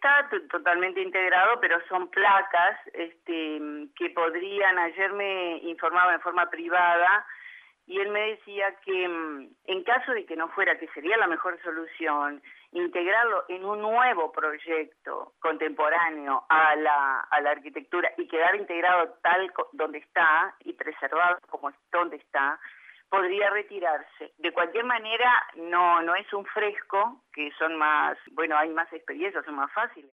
está totalmente integrado, pero son placas que podrían, ayer me informaba en forma privada, y él me decía que en caso de que no fuera, que sería la mejor solución, integrarlo en un nuevo proyecto contemporáneo a la arquitectura y quedar integrado tal donde está y preservado como donde está, podría retirarse. De cualquier manera, no es un fresco, que son más, bueno, hay más experiencias, son más fáciles.